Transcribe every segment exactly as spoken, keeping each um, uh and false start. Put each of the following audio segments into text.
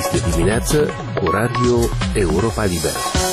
Este dimineață cu Radio Europa Liberă.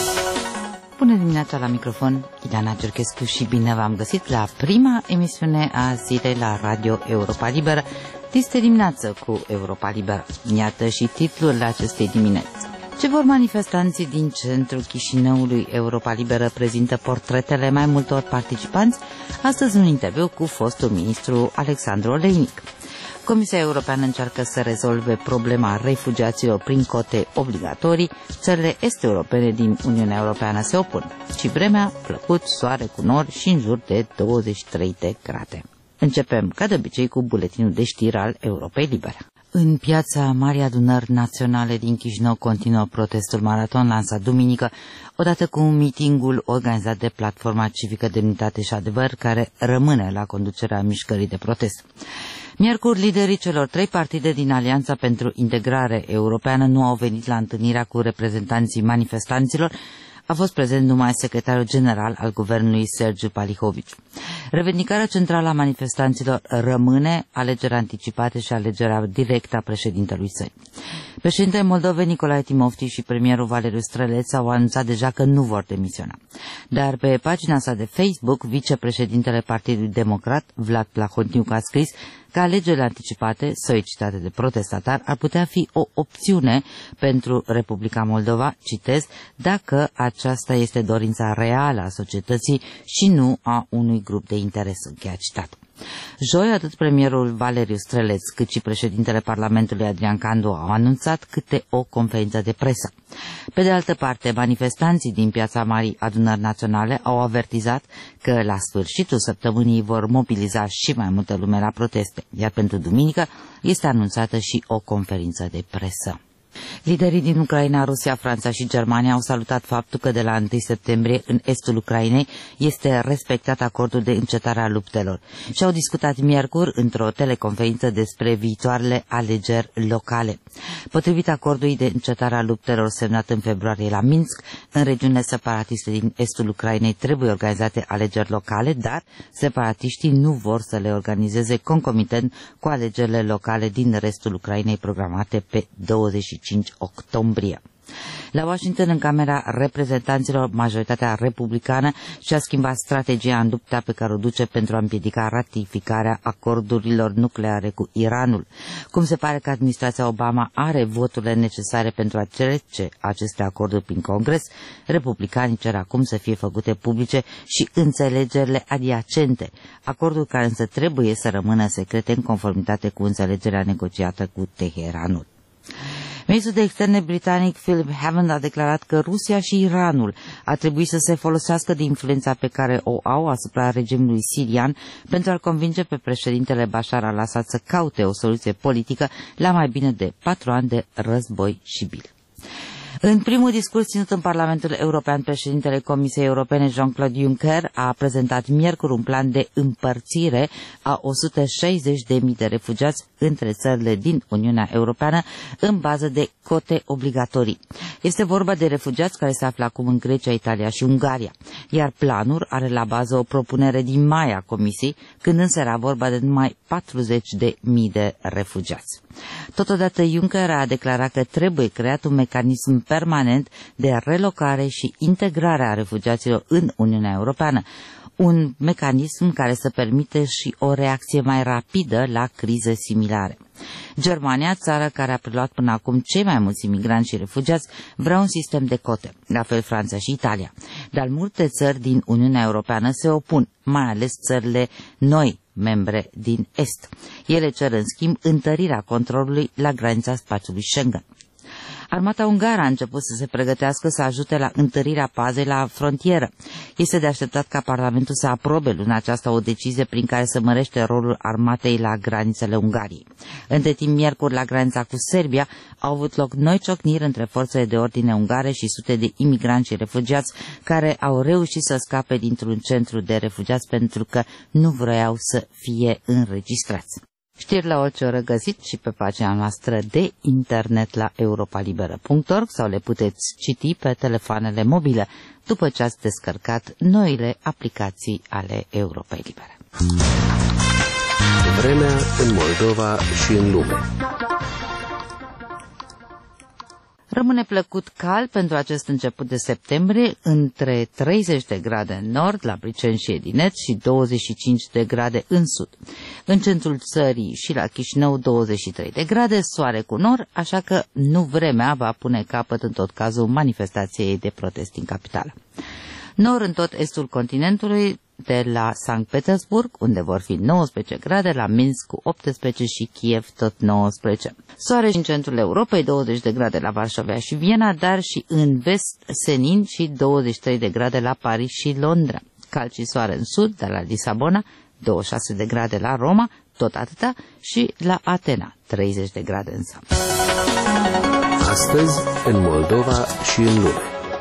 Bună dimineața, la microfon Ileana Cerchescu și bine v-am găsit la prima emisiune a zilei la Radio Europa Liberă. Este dimineață cu Europa Liberă. Iată și titlul acestei dimineți. Ce vor manifestanții din centrul Chișinăului? Europa Liberă prezintă portretele mai multor participanți. Astăzi un interviu cu fostul ministru Alexandru Oleinic. Comisia Europeană încearcă să rezolve problema refugiaților prin cote obligatorii. Țările est-europene din Uniunea Europeană se opun. Și vremea, plăcut, soare cu nori și în jur de douăzeci și trei de grade. Începem, ca de obicei, cu buletinul de știri al Europei Libere. În piața Marii Adunări Naționale din Chișinău continuă protestul maraton lansat duminică, odată cu mitingul organizat de Platforma Civică Demnitate și Adevăr, care rămâne la conducerea mișcării de protest. Miercuri, liderii celor trei partide din Alianța pentru Integrare Europeană nu au venit la întâlnirea cu reprezentanții manifestanților. A fost prezent numai secretarul general al guvernului Sergiu Palihovici. Revendicarea centrală a manifestanților rămâne alegerea anticipată și alegerea directă a președintelui țării. Președintele Moldovei Nicolae Timofti și premierul Valeriu Străleț au anunțat deja că nu vor demisiona. Dar pe pagina sa de Facebook, vicepreședintele Partidului Democrat, Vlad Plahotniuc, a scris că alegerile anticipate, solicitate de protestatar, ar putea fi o opțiune pentru Republica Moldova, citez, dacă aceasta este dorința reală a societății și nu a unui grup de interes, încheia citatul. Joi, atât premierul Valeriu Străleț cât și președintele Parlamentului Adrian Candu au anunțat câte o conferință de presă. Pe de altă parte, manifestanții din piața Marii Adunări Naționale au avertizat că la sfârșitul săptămânii vor mobiliza și mai multă lume la proteste, iar pentru duminică este anunțată și o conferință de presă. Liderii din Ucraina, Rusia, Franța și Germania au salutat faptul că de la întâi septembrie în estul Ucrainei este respectat acordul de încetare a luptelor și au discutat miercuri într-o teleconferință despre viitoarele alegeri locale. Potrivit acordului de încetare a luptelor semnat în februarie la Minsk, în regiunile separatiste din estul Ucrainei trebuie organizate alegeri locale, dar separatiștii nu vor să le organizeze concomitent cu alegerile locale din restul Ucrainei programate pe douăzeci și cinci octombrie. La Washington, în Camera Reprezentanților, majoritatea republicană și-a schimbat strategia în lupta pe care o duce pentru a împiedica ratificarea acordurilor nucleare cu Iranul. Cum se pare că administrația Obama are voturile necesare pentru a trece aceste acorduri prin Congres, republicanii cer acum să fie făcute publice și înțelegerile adiacente, acorduri care însă trebuie să rămână secrete în conformitate cu înțelegerea negociată cu Teheranul. Ministrul de Externe britanic Philip Hammond a declarat că Rusia și Iranul ar trebui să se folosească de influența pe care o au asupra regimului sirian pentru a-l convinge pe președintele Bashar al-Assad să caute o soluție politică la mai bine de patru ani de război cibil. În primul discurs ținut în Parlamentul European, președintele Comisiei Europene Jean-Claude Juncker a prezentat miercuri un plan de împărțire a o sută șaizeci de mii de refugiați între țările din Uniunea Europeană în bază de cote obligatorii. Este vorba de refugiați care se află acum în Grecia, Italia și Ungaria, iar planul are la bază o propunere din mai a Comisiei, când însă era vorba de numai patruzeci de mii de refugiați. Totodată Juncker a declarat că trebuie creat un mecanism permanent de relocare și integrare a refugiaților în Uniunea Europeană, un mecanism care să permite și o reacție mai rapidă la crize similare. Germania, țara care a preluat până acum cei mai mulți imigranți și refugiați, vrea un sistem de cote, la fel Franța și Italia. Dar multe țări din Uniunea Europeană se opun, mai ales țările noi, membre din Est. Ele cer în schimb întărirea controlului la granița spațiului Schengen. Armata ungară a început să se pregătească să ajute la întărirea pazei la frontieră. Este de așteptat ca Parlamentul să aprobe luna aceasta o decizie prin care să mărește rolul armatei la granițele Ungariei. Între timp, miercuri, la granița cu Serbia, au avut loc noi ciocniri între forțele de ordine ungare și sute de imigranți și refugiați care au reușit să scape dintr-un centru de refugiați pentru că nu vreau să fie înregistrați. Știri la orice oră găsiți și pe pagina noastră de internet la europa liberă punct org sau le puteți citi pe telefoanele mobile după ce ați descărcat noile aplicații ale Europei Libere. Vremea în Moldova și în lume. Rămâne plăcut cald pentru acest început de septembrie, între treizeci de grade în nord, la Briceni și Edinet, și douăzeci și cinci de grade în sud. În centrul țării și la Chișinău douăzeci și trei de grade, soare cu nor, așa că nu vremea va pune capăt în tot cazul manifestației de protest din capitală. Nor în tot estul continentului, de la Sankt Petersburg, unde vor fi nouăsprezece grade, la Minsk cu optsprezece și Kiev tot nouăsprezece. Soare și în centrul Europei, douăzeci de grade la Varșovia și Viena, dar și în vest senin și douăzeci și trei de grade la Paris și Londra. Cald și soare în sud, de la Lisabona, douăzeci și șase de grade la Roma, tot atâta, și la Atena, treizeci de grade însă. Astăzi, în Moldova și în lume.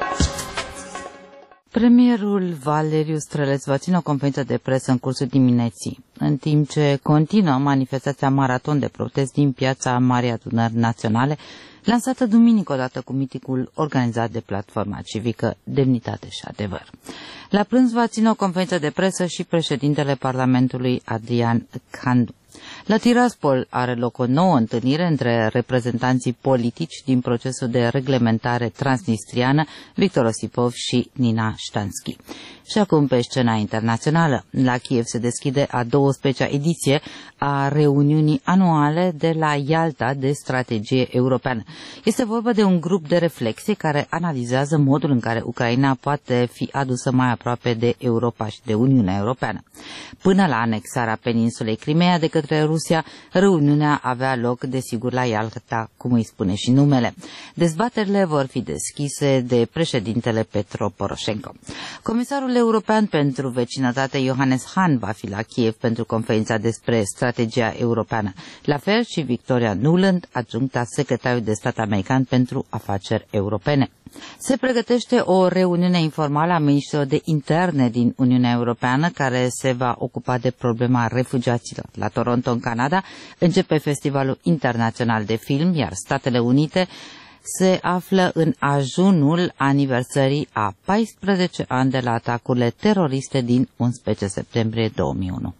Premierul Valeriu Străleț va ține o conferință de presă în cursul dimineții, în timp ce continuă manifestația maraton de protest din piața Marii Adunări Naționale, lansată duminică odată cu mitingul organizat de platforma civică Demnitate și Adevăr. La prânz va ține o conferință de presă și președintele Parlamentului Adrian Candu. La Tiraspol are loc o nouă întâlnire între reprezentanții politici din procesul de reglementare transnistriană, Victor Osipov și Nina Ștanski. Și acum pe scena internațională. La Kiev se deschide a douăsprezecea ediție a reuniunii anuale de la Ialta de strategie europeană. Este vorba de un grup de reflexie care analizează modul în care Ucraina poate fi adusă mai aproape de Europa și de Uniunea Europeană. Până la anexarea peninsulei Crimea de către Rusia, reuniunea avea loc, desigur, la Ialta, cum îi spune și numele. Dezbaterile vor fi deschise de președintele Petro Poroșenko. Comisarul european pentru vecinătate Johannes Hahn va fi la Kiev pentru conferința despre strategia europeană. La fel și Victoria Nuland, adjuncta secretarului de stat american pentru afaceri europene. Se pregătește o reuniune informală a ministrilor de interne din Uniunea Europeană care se va ocupa de problema refugiaților. La Toronto, în Canada, începe Festivalul Internațional de Film, iar Statele Unite se află în ajunul aniversării a paisprezece ani de la atacurile teroriste din unsprezece septembrie două mii unu.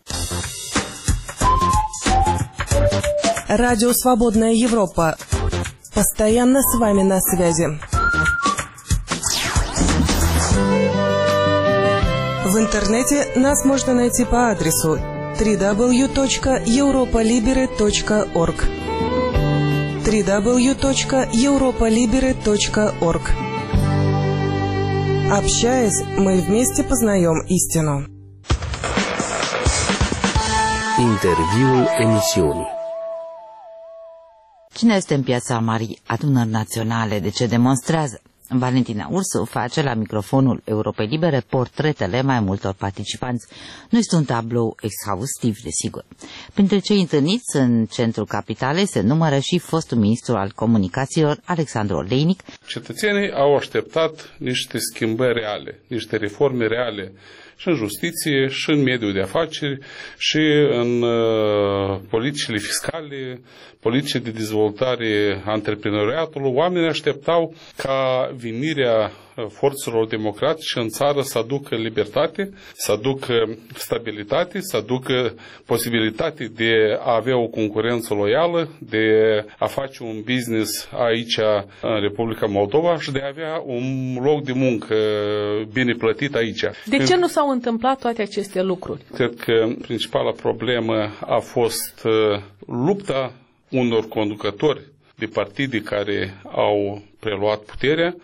Радио «Свободная Европа». Постоянно с вами на связи. В интернете нас можно найти по адресу дабл ю дабл ю дабл ю точка европа либере точка орг дабл ю дабл ю дабл ю точка европа либере точка орг. Общаясь, мы вместе познаем истину. Interviul emisiunii. Cine este în piața Marii Adunări Naționale? De ce demonstrează? Valentina Ursu face la microfonul Europei Libere portretele mai multor participanți. Nu este un tablou exhaustiv, desigur. Printre cei întâlniți în centrul capitalei se numără și fostul ministru al comunicațiilor, Alexandru Oleinic. Cetățenii au așteptat niște schimbări reale, niște reforme reale și în justiție, și în mediul de afaceri, și în uh, politicile fiscale, politice de dezvoltare a antreprenoriatului. Oamenii așteptau ca venirea forțelor democratice în țară să aducă libertate, să aducă stabilitate, să aducă posibilitate de a avea o concurență loială, de a face un business aici în Republica Moldova și de a avea un loc de muncă bine plătit aici. De ce nu s-au întâmplat toate aceste lucruri? Cred că principala problemă a fost lupta unor conducători de partide care au preluat puterea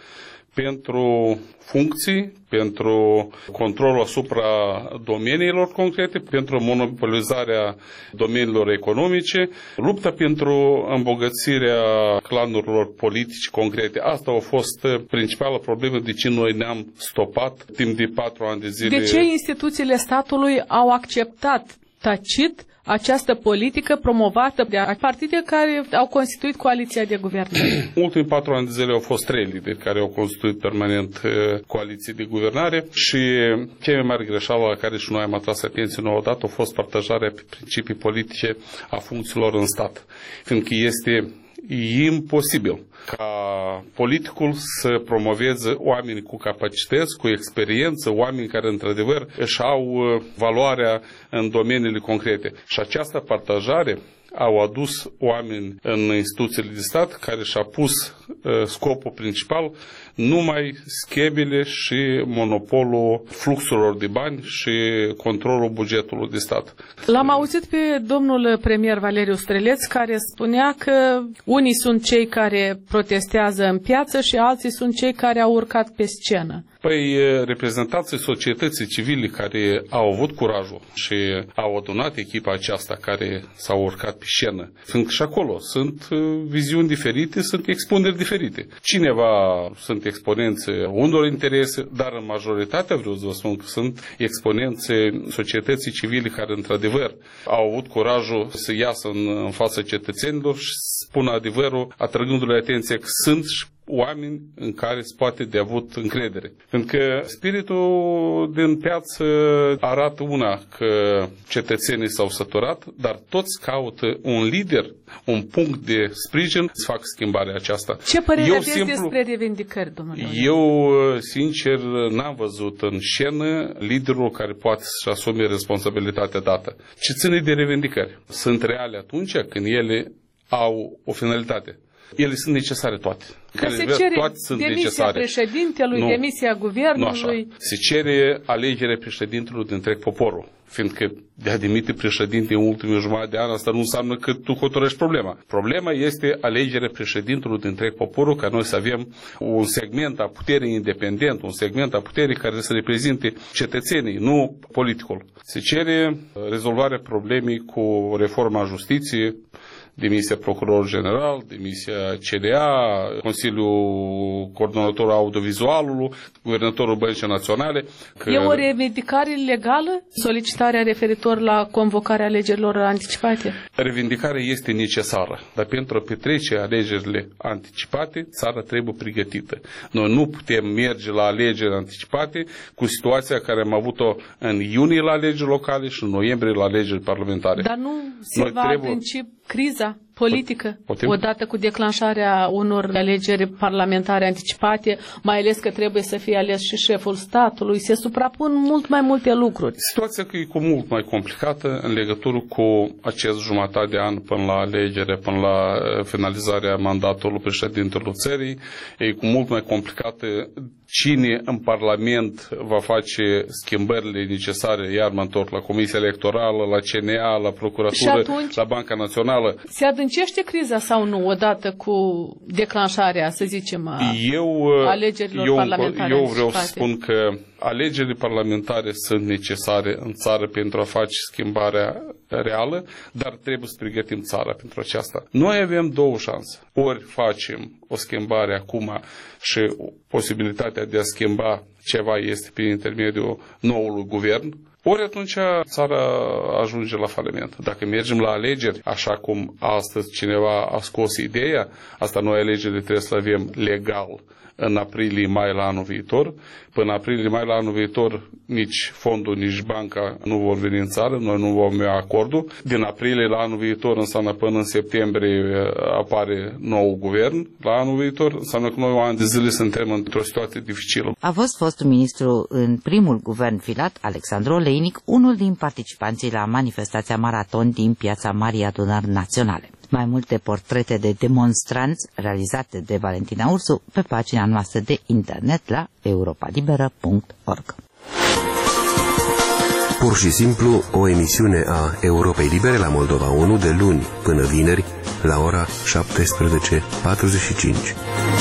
pentru funcții, pentru controlul asupra domeniilor concrete, pentru monopolizarea domeniilor economice, lupta pentru îmbogățirea clanurilor politici concrete. Asta a fost principala problemă de ce noi ne-am stopat timp de patru ani de zile. De ce instituțiile statului au acceptat tacit această politică promovată de partide care au constituit coaliția de guvernare? Ultimii patru ani de zile au fost trei lideri care au constituit permanent coaliții de guvernare și cea mai mare greșeală la care și noi am atras atenție nouă dată a fost partajarea pe principii politice a funcțiilor în stat, fiindcă este imposibil ca politicul să promoveze oameni cu capacități, cu experiență, oameni care într-adevăr își au valoarea în domeniile concrete. Și această partajare au adus oameni în instituțiile de stat care și-a pus scopul principal numai schemele și monopolul fluxurilor de bani și controlul bugetului de stat. L-am auzit pe domnul premier Valeriu Streleț, care spunea că unii sunt cei care protestează în piață și alții sunt cei care au urcat pe scenă. Păi, reprezentanții societății civile care au avut curajul și au adunat echipa aceasta care s-au urcat pe scenă, sunt și acolo. Sunt viziuni diferite, sunt expuneri diferite. Cineva sunt exponențe unor interese, dar în majoritatea, vreau să vă spun, că sunt exponențe societății civile care, într-adevăr, au avut curajul să iasă în, în fața cetățenilor și spună adevărul, atrăgându-le atenție că sunt oameni în care se poate de avut încredere. Pentru că spiritul din piață arată una, că cetățenii s-au săturat, dar toți caută un lider, un punct de sprijin să facă schimbarea aceasta. Ce părere aveți simplu, despre revendicări, domnule? Eu, sincer, n-am văzut în scenă liderul care poate să-și asume responsabilitatea dată. Ce ține de revendicări? Sunt reale atunci când ele au o finalitate. Ele sunt necesare toate. Că se cere toate sunt demisia necesare. președintelui, nu. demisia guvernului. Nu așa. Se cere alegerea președintelui de întreg poporul. Fiindcă de a demite președinte în ultimul jumătate de an, asta nu înseamnă că tu hotărăști problema. Problema este alegerea președintelui de întreg poporul, ca noi să avem un segment a puterii independent, un segment a puterii care să reprezinte cetățenii, nu politicul. Se cere rezolvarea problemei cu reforma justiției, demisia procurorului general, demisia C D A, Consiliul Coordonator Audiovizualului, Guvernatorul Băncii Naționale. Că... E o revendicare legală solicitarea referitor la convocarea alegerilor anticipate? Revendicarea este necesară, dar pentru a petrece alegerile anticipate, țara trebuie pregătită. Noi nu putem merge la alegeri anticipate cu situația care am avut-o în iunie la alegeri locale și în noiembrie la alegeri parlamentare. Dar nu se Noi va trebuie... adânci criza politică, Putem? odată cu declanșarea unor alegeri parlamentare anticipate, mai ales că trebuie să fie ales și șeful statului, se suprapun mult mai multe lucruri. Situația că e cu mult mai complicată în legătură cu acest jumătate de an până la alegere, până la finalizarea mandatului președintelui țării, e cu mult mai complicată cine în Parlament va face schimbările necesare, iar mă întorc la Comisia Electorală, la C N A, la Procuratură, atunci, la Banca Națională. Se adâncește criza sau nu, odată cu declanșarea, să zicem, a eu, alegerilor eu, parlamentare Eu vreau anticipate? să spun că alegerile parlamentare sunt necesare în țară pentru a face schimbarea reală, dar trebuie să pregătim țara pentru aceasta. Noi avem două șanse. Ori facem o schimbare acum și posibilitatea de a schimba ceva este prin intermediul noului guvern, ori atunci țara ajunge la faliment. Dacă mergem la alegeri, așa cum astăzi cineva a scos ideea, asta noi alegerile trebuie să le avem legal în aprilie-mai la anul viitor. Până aprilie-mai la anul viitor nici fondul, nici banca nu vor veni în țară, noi nu vom avea acordul. Din aprilie la anul viitor înseamnă până în septembrie apare nou guvern. La anul viitor înseamnă că noi o ani de zile suntem într-o situație dificilă. A fost fostul ministru în primul guvern filat, Alexandru Oleinic, unul din participanții la manifestația maraton din Piața Marii Adunări Naționale. Mai multe portrete de demonstranți realizate de Valentina Ursu pe pagina noastră de internet la europa liberă punct org. Pur și simplu, o emisiune a Europei Libere la Moldova unu de luni până vineri la ora șaptesprezece patruzeci și cinci.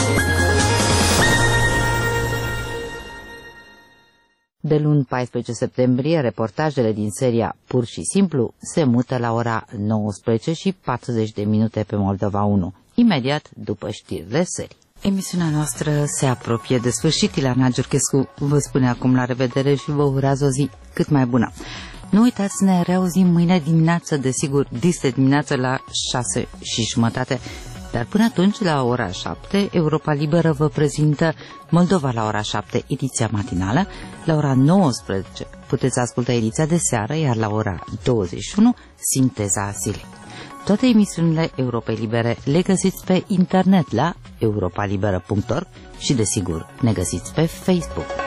De luni paisprezece septembrie, reportajele din seria Pur și simplu se mută la ora nouăsprezece și patruzeci de minute pe Moldova unu, imediat după știrile serii. Emisiunea noastră se apropie de sfârșit. Ileana Giurchescu vă spune acum la revedere și vă urează o zi cât mai bună. Nu uitați să ne reauzim mâine dimineață, desigur, dis dimineață la șase și jumătate. Dar până atunci, la ora șapte, Europa Liberă vă prezintă Moldova la ora șapte, ediția matinală. La ora nouăsprezece puteți asculta ediția de seară, iar la ora douăzeci și unu, sinteza zilei. Toate emisiunile Europei Libere le găsiți pe internet la europa liberă punct org și, desigur, ne găsiți pe Facebook.